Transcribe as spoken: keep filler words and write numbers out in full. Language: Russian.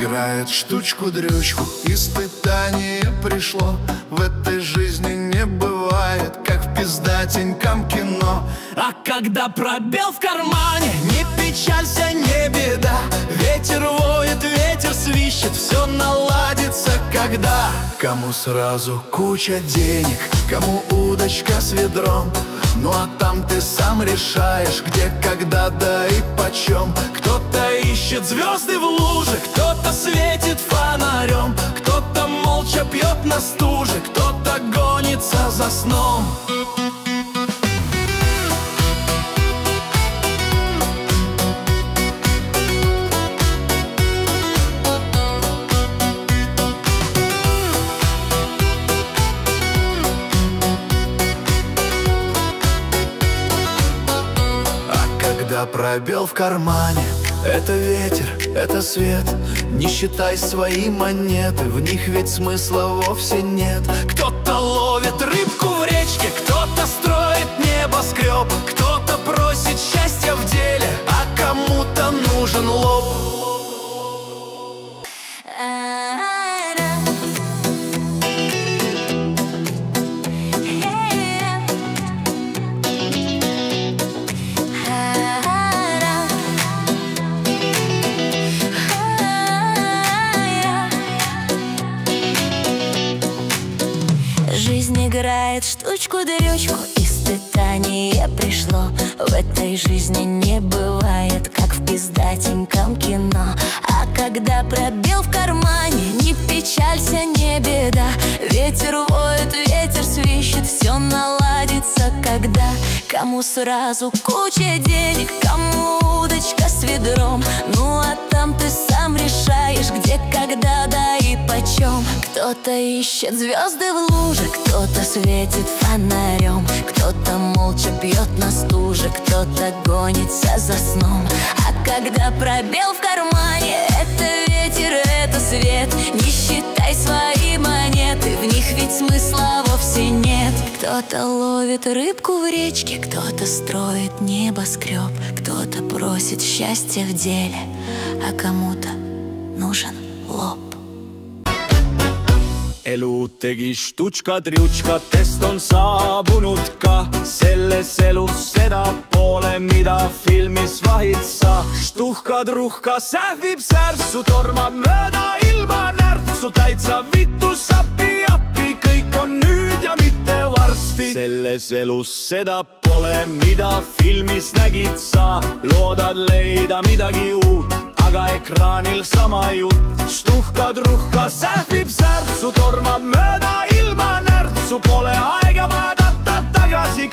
играет штучку-дрючку. Испытание пришло, в этой жизни не бывает, как в пиздатеньком кино. А когда пробел в кармане, не печалься, не беда. Ветер воет, ветер свищет, все наладится, когда. Кому сразу куча денег, кому удочка с ведром. Ну а там ты сам решаешь, где, когда, да и почем. Кто-то ищет звезды в луже, кто-то светит фонарем, кто-то молча пьет на стуже, кто-то гонится за сном. Когда пробел в кармане, это ветер, это свет. Не считай свои монеты, в них ведь смысла вовсе нет. Кто-то ловит рыбку в речке, кто-то строит небоскреб, кто-то просит счастья в деле, а кому-то нужен лоб. Жизнь играет штучку-дрючку, испытание пришло. В этой жизни не бывает, как в пиздатеньком кино. А когда пробел в кармане, не печалься, не беда. Ветер воет, ветер свищет, все наладится, когда. Кому сразу куча денег, кому удочка с ведром. Ну а там ты сам решаешь, где, когда, да и почем. Кто-то ищет звезды в луже, кто-то светит фонарем, кто-то молча пьет на стуже, кто-то гонится за сном. А когда пробел в кармане, это ветер, это свет. Не считай свои монеты, в них ведь смысла вовсе нет. Кто-то ловит рыбку в речке, кто-то строит небоскреб, кто-то просит счастья в деле, а кому-то нужен lop. Elu tegi štučka-triučkatest on saabunud ka selles elus seda poole, mida filmis vahid sa. Štuhka-truhka sähvib särsu, tormab mööda ilma närtsu, täitsa vittu sapi appi, kõik on nüüd ja mitte varsti. Selles elus seda pole, mida filmis nägid sa, loodad leida midagi uut, aga ekraanil sama jutt. Štuhka-truhka sähvib särtsu, tormab mööda ilma närtsu, pole aega vaadata tagasi,